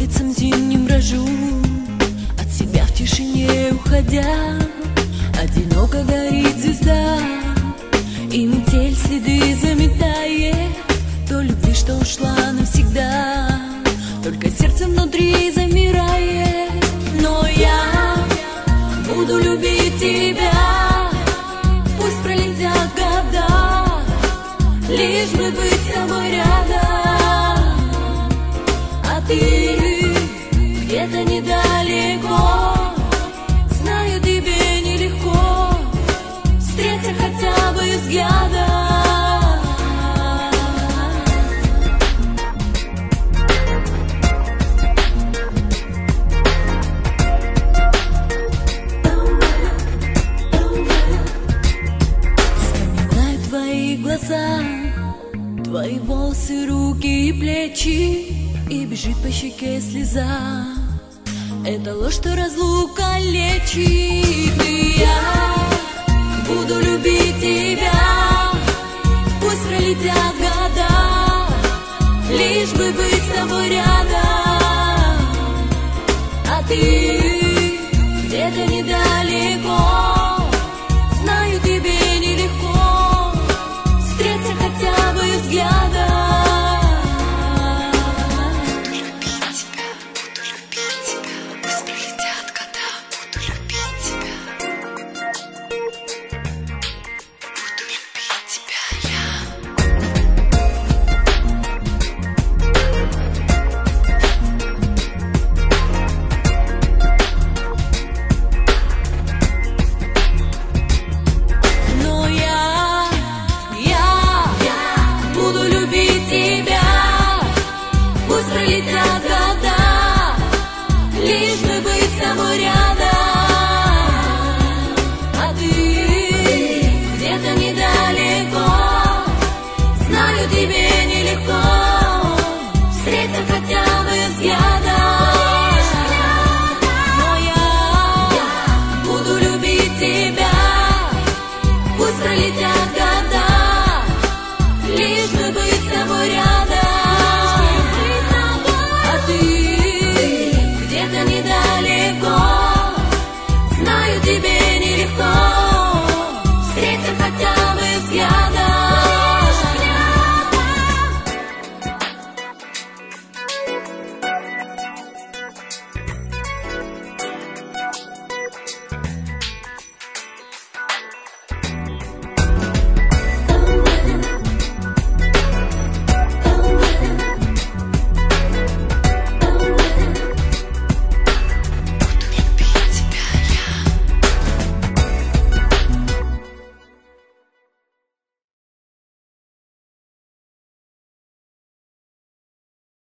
улицам зимним брожу, от себя в тишине уходя. Одиноко горит звезда, и метель следы заметает той любви, что ушла навсегда. Только сердце внутри замирает. Но я буду любить тебя, пусть пролетят года, лишь бы быть с тобой рядом. А ты где-то недалеко, знаю, тебе нелегко встретиться хотя бы взглядом. Вспоминаю твои глаза, твои волосы, руки и плечи, и бежит по щеке слеза. Это ложь, что разлука лечит. И я буду любить тебя, пусть пролетят года, лишь бы быть с тобой рядом.